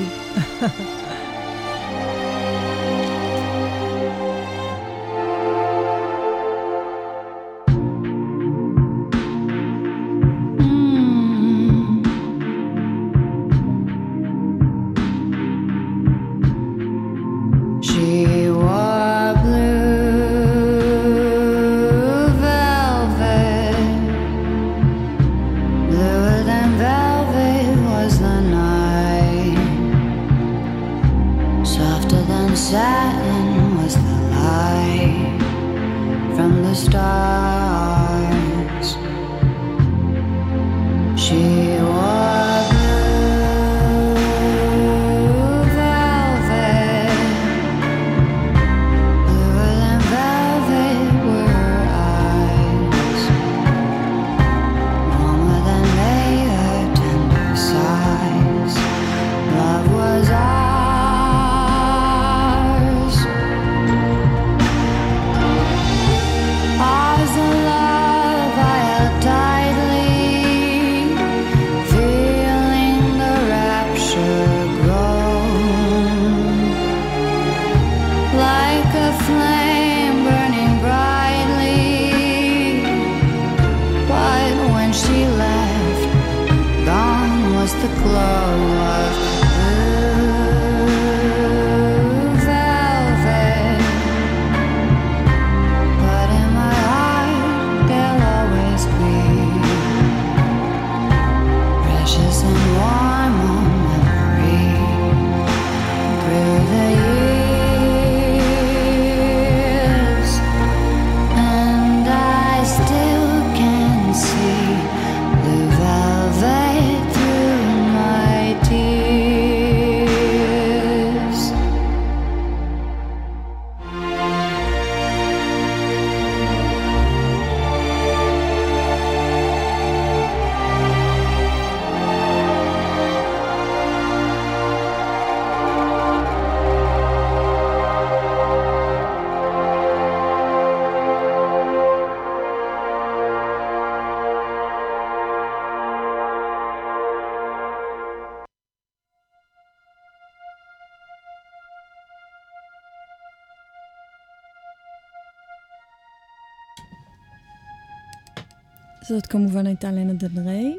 זאת כמובן הייתה לנה דל ריי,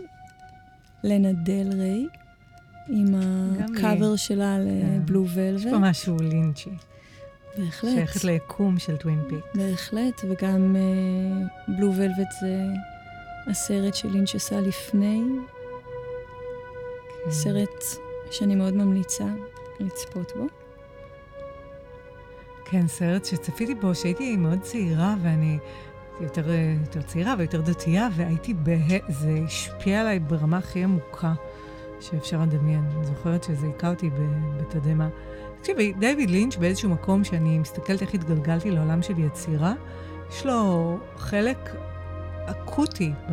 לנה דל ריי, עם הקאבר שלה לבלו ולווט. יש פה משהו לינצ'י. בהחלט. שייכת ליקום של טווין פיק. בהחלט, וגם בלו ולווט זה הסרט שלינץ' עשה לפני. כן. סרט שאני מאוד ממליצה לצפות בו. כן, סרט שצפיתי בו, שהייתי מאוד צעירה, ואני יותר, יותר צעירה ויותר דתייה, והייתי בה... זה השפיע עליי ברמה הכי עמוקה שאפשר לדמיין. אני זוכרת שזה היכה אותי בתדהמה. תקשיבי, דיוויד לינץ' באיזשהו מקום שאני מסתכלת איך התגלגלתי לעולם של יצירה, יש לו חלק אקוטי ב...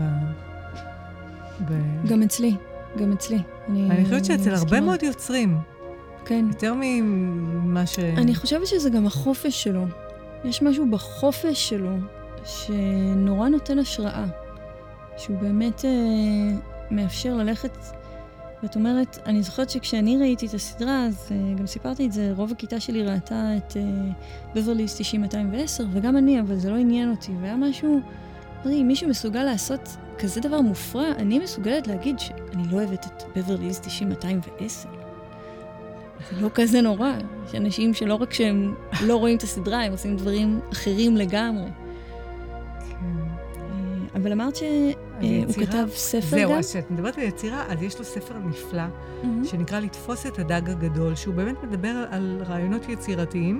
ב... גם אצלי, גם אצלי. אני, אני חושבת שאצל הרבה מאוד יוצרים. כן. יותר ממה ש... אני חושבת שזה גם החופש שלו. יש משהו בחופש שלו שנורא נותן השראה. שהוא באמת אה, מאפשר ללכת... ואת אומרת, אני זוכרת שכשאני ראיתי את הסדרה, אז uh, גם סיפרתי את זה, רוב הכיתה שלי ראתה את בברלי היילס תשעים מאתיים ועשר, וגם אני, אבל זה לא עניין אותי. והיה משהו, אמרתי, אם מישהו מסוגל לעשות כזה דבר מופרע, אני מסוגלת להגיד שאני לא אוהבת את בברלי היילס תשעים מאתיים ועשר. זה לא כזה נורא. יש אנשים שלא רק שהם לא רואים את הסדרה, הם עושים דברים אחרים לגמרי. אבל אמרת שהוא כתב ספר גם? זהו, אז כשאת מדברת על יצירה, אז יש לו ספר נפלא, שנקרא לתפוס את הדג הגדול, שהוא באמת מדבר על רעיונות יצירתיים,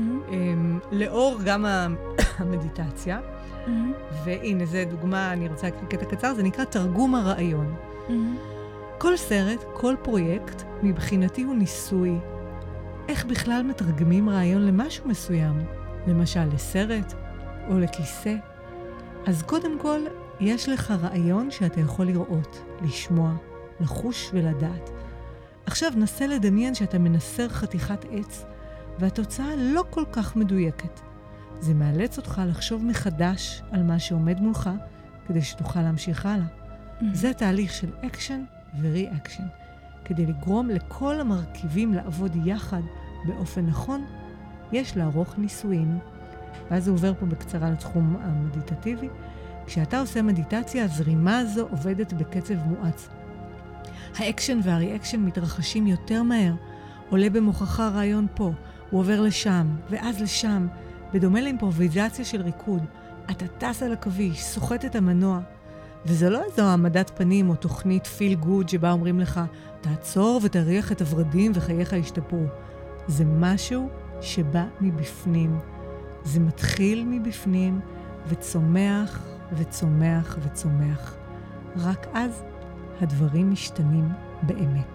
לאור גם המדיטציה. והנה, זו דוגמה, אני רוצה להקריא קטע קצר, זה נקרא תרגום הרעיון. כל סרט, כל פרויקט, מבחינתי הוא ניסוי. איך בכלל מתרגמים רעיון למשהו מסוים? למשל, לסרט או לכיסא? אז קודם כל, יש לך רעיון שאתה יכול לראות, לשמוע, לחוש ולדעת. עכשיו נסה לדמיין שאתה מנסר חתיכת עץ, והתוצאה לא כל כך מדויקת. זה מאלץ אותך לחשוב מחדש על מה שעומד מולך, כדי שתוכל להמשיך הלאה. Mm-hmm. זה תהליך של אקשן ורי-אקשן. כדי לגרום לכל המרכיבים לעבוד יחד באופן נכון, יש לערוך ניסויים. ואז זה עובר פה בקצרה לתחום המדיטטיבי. כשאתה עושה מדיטציה, הזרימה הזו עובדת בקצב מואץ. האקשן והריאקשן מתרחשים יותר מהר. עולה במוחך רעיון פה, הוא עובר לשם, ואז לשם. בדומה לאימפרוביזציה של ריקוד, אתה טס על הכביש, סוחט את המנוע. וזה לא איזו העמדת פנים או תוכנית פיל גוד שבה אומרים לך, תעצור ותריח את הורדים וחייך ישתפרו. זה משהו שבא מבפנים. זה מתחיל מבפנים וצומח וצומח וצומח. רק אז הדברים משתנים באמת.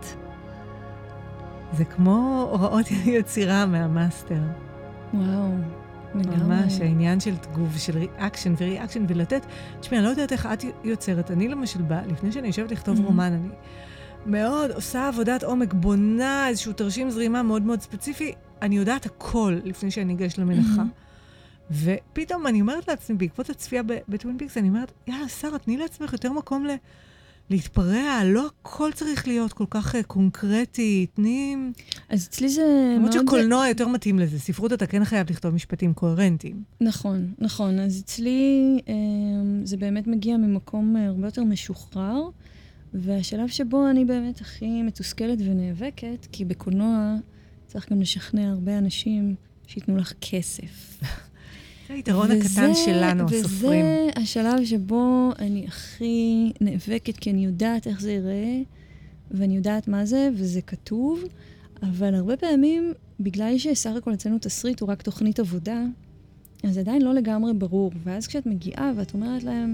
זה כמו הוראות יצירה מהמאסטר. וואו, ממש העניין של תגוב, של ריאקשן וריאקשן ולתת. תשמעי, אני לא יודעת איך את יוצרת. אני למשל בא, לפני שאני יושבת לכתוב רומן, אני מאוד עושה עבודת עומק, בונה איזשהו תרשים זרימה מאוד מאוד ספציפי. אני יודעת הכל לפני שאני אגש למנחה. ופתאום אני אומרת לעצמי, בעקבות הצפייה בטווין פיקס, אני אומרת, יאללה, שרה, תני לעצמך יותר מקום ל... להתפרע, לא הכל צריך להיות כל כך קונקרטי, תני... אז אצלי זה... למרות שקולנוע יותר מתאים לזה, ספרות אתה כן חייב לכתוב משפטים קוהרנטיים. נכון, נכון. אז אצלי זה באמת מגיע ממקום הרבה יותר משוחרר, והשלב שבו אני באמת הכי מתוסכלת ונאבקת, כי בקולנוע צריך גם לשכנע הרבה אנשים שיתנו לך כסף. זה היתרון הקטן שלנו, הסופרים. וזה השלב שבו אני הכי נאבקת, כי אני יודעת איך זה ייראה, ואני יודעת מה זה, וזה כתוב, אבל הרבה פעמים, בגלל שסך הכל אצלנו תסריט הוא רק תוכנית עבודה, אז עדיין לא לגמרי ברור. ואז כשאת מגיעה ואת אומרת להם,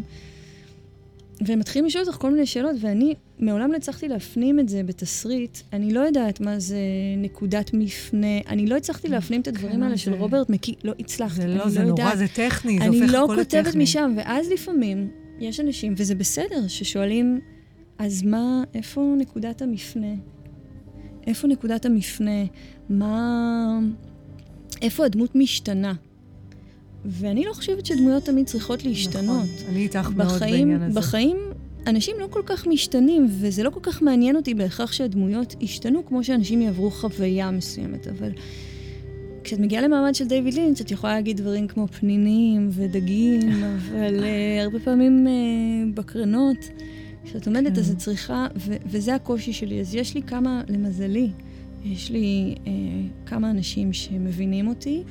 והם מתחילים לשאול אותך כל מיני שאלות, ואני מעולם לא הצלחתי להפנים את זה בתסריט. אני לא יודעת מה זה נקודת מפנה. אני לא הצלחתי להפנים את הדברים האלה של רוברט מקי. לא הצלחתי. זה לא, זה נורא, זה טכני, זה הופך אני הכל לא לטכני. כותבת משם, ואז לפעמים יש אנשים, וזה בסדר, ששואלים, אז מה, איפה נקודת המפנה? איפה נקודת המפנה? מה... איפה הדמות משתנה? ואני לא חושבת שדמויות תמיד צריכות להשתנות. נכון, אני איתך מאוד בעניין הזה. בחיים, אנשים לא כל כך משתנים, וזה לא כל כך מעניין אותי בהכרח שהדמויות ישתנו, כמו שאנשים יעברו חוויה מסוימת. אבל כשאת מגיעה למעמד של דיוויד לינץ', את יכולה להגיד דברים כמו פנינים ודגים, אבל uh, הרבה פעמים uh, בקרנות, כשאת עומדת, אז את צריכה, ו- וזה הקושי שלי. אז יש לי כמה, למזלי, יש לי uh, כמה אנשים שמבינים אותי,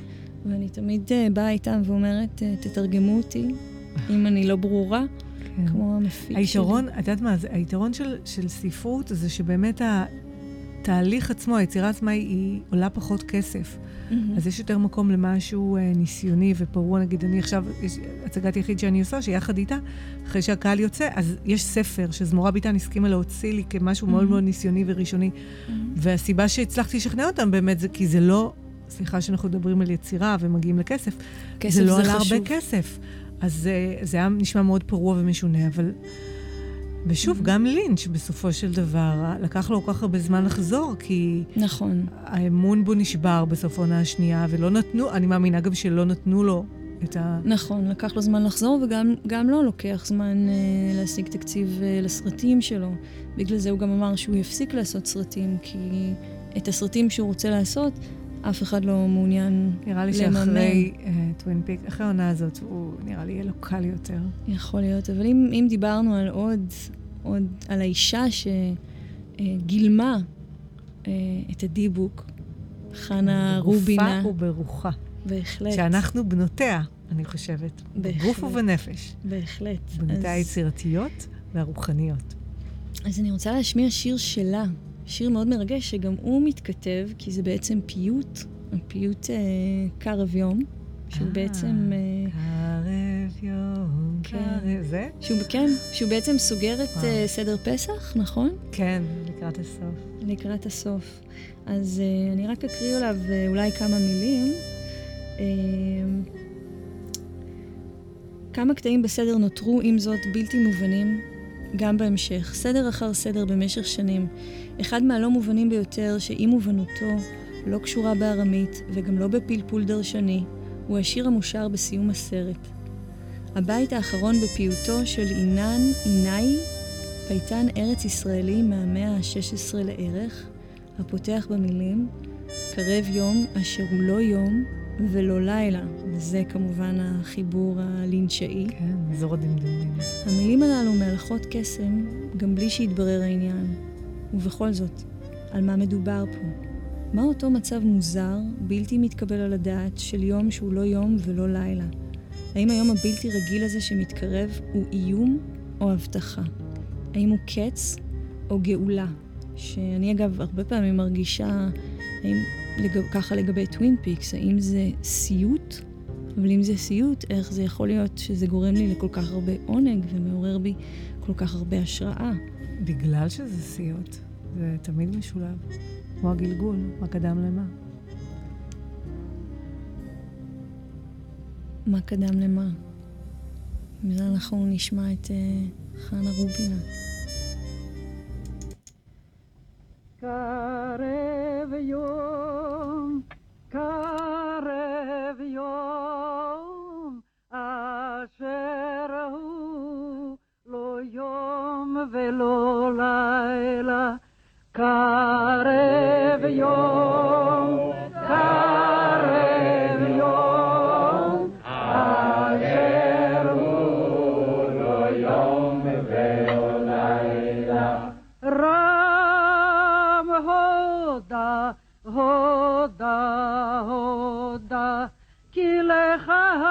ואני תמיד באה איתם ואומרת, תתרגמו אותי, אם אני לא ברורה, כן. כמו המפיק היתרון, שלי. את יודעת מה, היתרון של, של ספרות זה שבאמת התהליך עצמו, היצירה עצמה היא עולה פחות כסף. Mm-hmm. אז יש יותר מקום למשהו אה, ניסיוני ופרוע, נגיד, אני עכשיו, יש הצגת יחיד שאני עושה, שיחד איתה, אחרי שהקהל יוצא, אז יש ספר שזמורה ביטן הסכימה להוציא לי כמשהו mm-hmm. מאוד מאוד ניסיוני וראשוני. Mm-hmm. והסיבה שהצלחתי לשכנע אותם באמת זה כי זה לא, סליחה שאנחנו מדברים על יצירה ומגיעים לכסף, זה לא עלה הרבה כסף. אז זה, זה היה נשמע מאוד פרוע ומשונה, אבל... ושוב, mm-hmm. גם לינץ' בסופו של דבר, לקח לו כל כך הרבה זמן לחזור, כי... נכון. האמון בו נשבר בסוף העונה השנייה, ולא נתנו, אני מאמינה גם שלא נתנו לו את ה... נכון, לקח לו זמן לחזור, וגם גם לא לוקח זמן אה, להשיג תקציב אה, לסרטים שלו. בגלל זה הוא גם אמר שהוא יפסיק לעשות סרטים, כי את הסרטים שהוא רוצה לעשות, אף אחד לא מעוניין לממן. נראה לי שאחרי טווין פיק, אחרי העונה הזאת, הוא נראה לי יהיה לו קל יותר. יכול להיות, אבל אם, אם דיברנו על עוד, עוד, על האישה שגילמה את הדיבוק, חנה רובינה. בגופה וברוחה. בהחלט. שאנחנו בנותיה, אני חושבת. בגוף ובנפש. בהחלט. בנותיה היצירתיות והרוחניות. אז אני רוצה להשמיע שיר שלה. שיר מאוד מרגש, שגם הוא מתכתב, כי זה בעצם פיוט, פיוט אה, קרב יום, שהוא בעצם... אה, קרב יום, כן, קרב... זה? שהוא, כן, שהוא בעצם סוגר את אה, סדר פסח, נכון? כן, לקראת הסוף. לקראת הסוף. אז אה, אני רק אקריא עליו אה, אולי כמה מילים. אה, כמה קטעים בסדר נותרו, עם זאת בלתי מובנים, גם בהמשך, סדר אחר סדר במשך שנים. אחד מהלא מובנים ביותר שאי מובנותו לא קשורה בארמית וגם לא בפלפול דרשני, הוא השיר המושר בסיום הסרט. הבית האחרון בפיוטו של אינן עינאי, פייטן ארץ ישראלי מהמאה ה-שש עשרה לערך, הפותח במילים, קרב יום אשר הוא לא יום ולא לילה. וזה כמובן החיבור הלינצ'אי. כן, אזור הדמדומים. המילים הללו מהלכות קסם גם בלי שהתברר העניין. ובכל זאת, על מה מדובר פה? מה אותו מצב מוזר, בלתי מתקבל על הדעת, של יום שהוא לא יום ולא לילה? האם היום הבלתי רגיל הזה שמתקרב הוא איום או הבטחה? האם הוא קץ או גאולה? שאני אגב הרבה פעמים מרגישה, האם לג... ככה לגבי טווין פיקס, האם זה סיוט? אבל אם זה סיוט, איך זה יכול להיות שזה גורם לי לכל כך הרבה עונג ומעורר בי כל כך הרבה השראה? בגלל שזה סיוט, זה תמיד משולב. כמו הגלגול, מה קדם למה. מה קדם למה? מזה אנחנו נשמע את uh, חנה רובינה. קרב יום, קרב יום, אשר הוא לא יום ולא לילה. קרב יום, קרב יום, אשר הוא לא יום ולא לילה. רם הודה, הודה, הודה, כי לך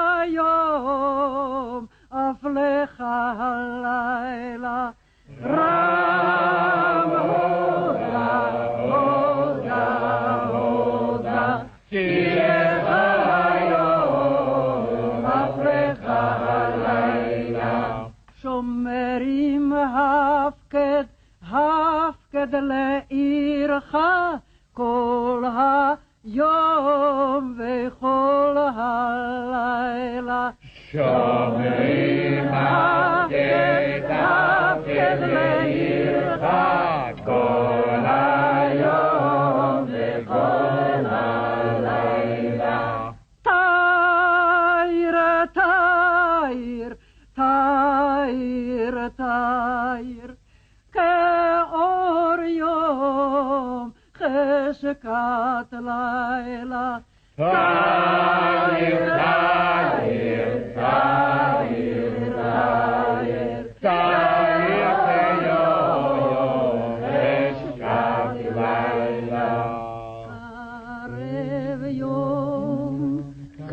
היום, אף לך הלילה. רם הודה, הודה, הודה, כי לך היום, אף לך הלילה. שומרים הפקד, הפקד לעירך, כל היום וכל הלילה. שומרים הפקד, הפקד לעירך, כל היום וכל הלילה. תאיר, תאיר, תאיר, תאיר, כאור יום חשכת לילה. תאיר, תאיר, תאיר, תאיר, תאיר כיום חשכת לילה. קרב יום,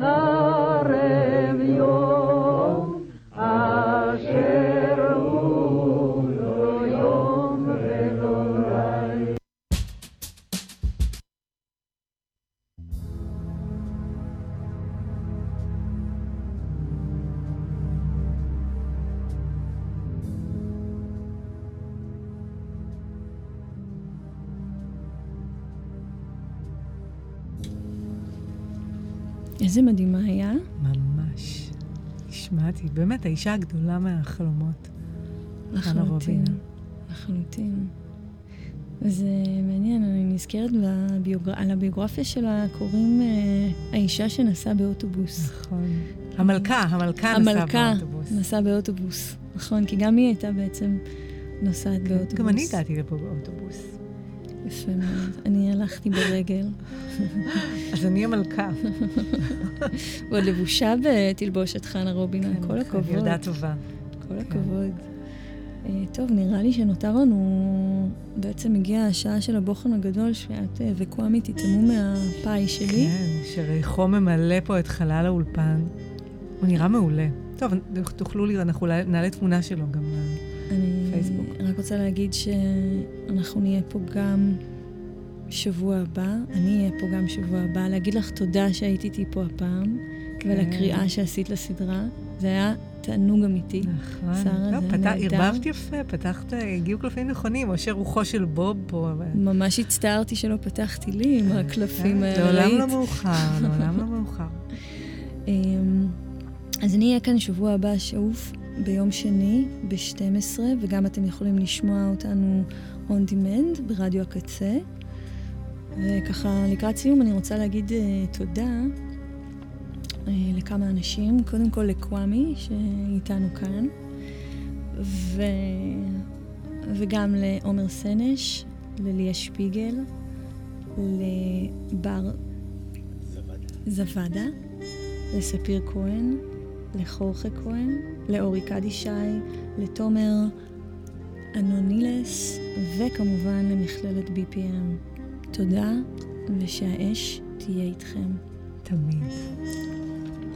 איזה מדהימה היה. ממש. השמעתי, באמת האישה הגדולה מהחלומות. לחלוטין, לחלוטין. וזה מעניין, אני נזכרת בביוגר... על הביוגרפיה שלה, קוראים אה, האישה שנסעה באוטובוס. נכון. המלכה, המלכה, המלכה נסעה באוטובוס. נסעה באוטובוס, נכון, כי גם היא הייתה בעצם נוסעת באוטובוס. גם אני הגעתי לפה באוטובוס. יפה מאוד. אני הלכתי ברגל. אז אני המלכה. ועוד לבושה בתלבושת חנה רובינה, כל הכבוד. ילדה טובה. כל הכבוד. טוב, נראה לי שנותר לנו, בעצם הגיעה השעה של הבוחן הגדול, שאת וקוואמי תתאמו מהפאי שלי. כן, שריחו ממלא פה את חלל האולפן. הוא נראה מעולה. טוב, תוכלו לראות, אנחנו נעלה תמונה שלו גם לפייסבוק. אני רק רוצה להגיד שאנחנו נהיה פה גם שבוע הבא, אני אהיה פה גם שבוע הבא, להגיד לך תודה שהייתי איתי פה הפעם, כן. ולקריאה שעשית לסדרה. זה היה תענוג אמיתי. נכון. שרה, לא, זה פת... נהדר. הרבבת יפה, פתחת, הגיעו קלפים נכונים, או שרוחו של בוב פה. אבל... ממש הצטערתי שלא פתחתי לי עם הקלפים האלה. לעולם לא מאוחר, לעולם לא מאוחר. אז אני אהיה כאן שבוע הבא שאוף ביום שני ב-שתים עשרה, וגם אתם יכולים לשמוע אותנו on demand ברדיו הקצה. וככה לקראת סיום אני רוצה להגיד uh, תודה uh, לכמה אנשים. קודם כל לקוואמי שאיתנו כאן, ו... וגם לעומר סנש, לליה שפיגל, לבר זוודה, לספיר כהן, לחורכה כהן, לאורי קדישי, לתומר אנונילס, וכמובן למכללת בי פי אם. תודה, ושהאש תהיה איתכם. תמיד.